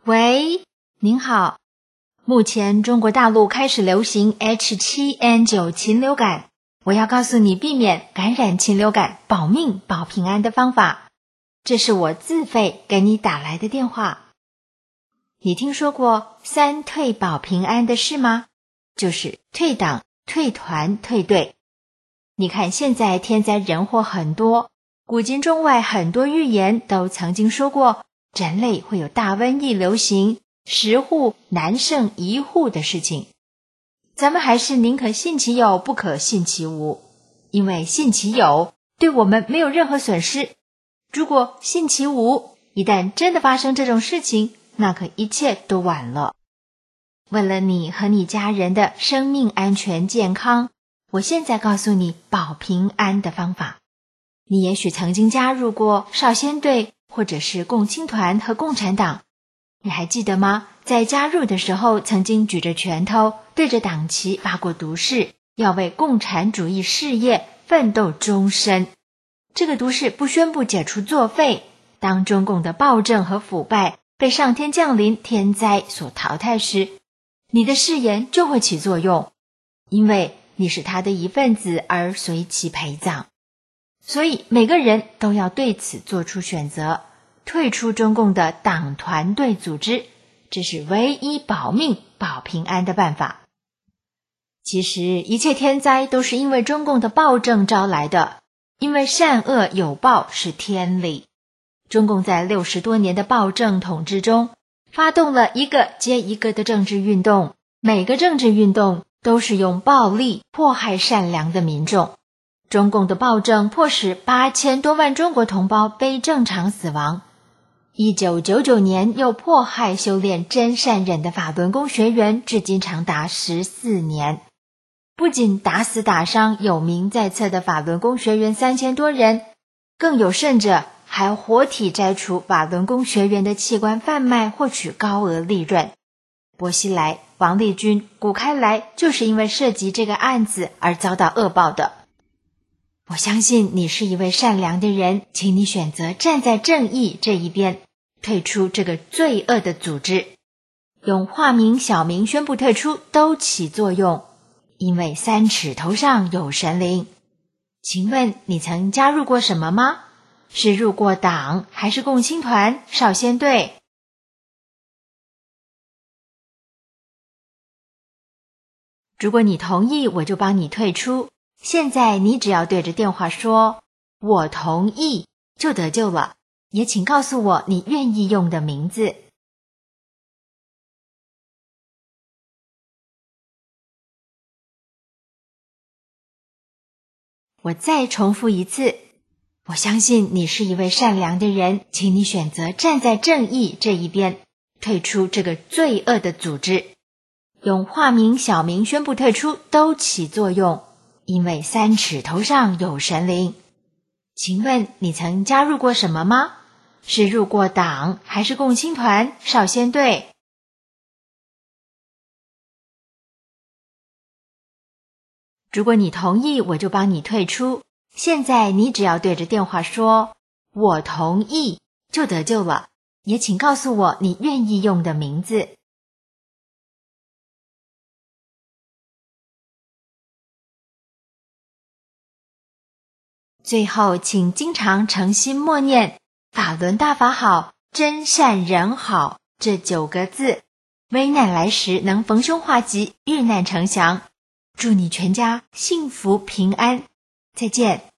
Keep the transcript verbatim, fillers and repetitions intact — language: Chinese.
喂，您好。目前中国大陆开始流行 H 七 N 九 禽流感，我要告诉你避免感染禽流感、保命保平安的方法。这是我自费给你打来的电话。你听说过三退保平安的事吗？就是退党、退团、退队。你看现在天灾人祸很多，古今中外很多预言都曾经说过人类会有大瘟疫流行，十户难胜一户的事情。咱们还是宁可信其有，不可信其无，因为信其有对我们没有任何损失，如果信其无，一旦真的发生这种事情，那可一切都晚了。为了你和你家人的生命安全健康，我现在告诉你保平安的方法。你也许曾经加入过少先队或者是共青团和共产党，你还记得吗？在加入的时候曾经举着拳头对着党旗发过毒誓，要为共产主义事业奋斗终身。这个毒誓不宣布解除作废，当中共的暴政和腐败被上天降临天灾所淘汰时，你的誓言就会起作用，因为你是他的一份子而随其陪葬。所以每个人都要对此做出选择，退出中共的党团队组织，这是唯一保命保平安的办法。其实一切天灾都是因为中共的暴政招来的，因为善恶有报是天理。中共在六十多年的暴政统治中，发动了一个接一个的政治运动，每个政治运动都是用暴力迫害善良的民众。中共的暴政迫使八千多万中国同胞非正常死亡。一九九九年又迫害修炼真善忍的法轮功学员，至今长达十四年。不仅打死打伤有名在册的法轮功学员三千多人，更有甚者还活体摘除法轮功学员的器官贩卖，获取高额利润。薄熙来、王立军、谷开来就是因为涉及这个案子而遭到恶报的。我相信你是一位善良的人，请你选择站在正义这一边，退出这个罪恶的组织。用化名小名宣布退出都起作用，因为三尺头上有神灵。请问你曾加入过什么吗？是入过党，还是共青团、少先队？如果你同意，我就帮你退出。现在你只要对着电话说我同意就得救了，也请告诉我你愿意用的名字。我再重复一次，我相信你是一位善良的人，请你选择站在正义这一边，退出这个罪恶的组织。用化名小名宣布退出都起作用，因为三尺头上有神灵。请问你曾加入过什么吗？是入过党，还是共青团、少先队？如果你同意，我就帮你退出。现在你只要对着电话说我同意就得救了，也请告诉我你愿意用的名字。最后请经常诚心默念法轮大法好，真善人好这九个字，危难来时能逢凶化吉，遇难成祥。祝你全家幸福平安，再见。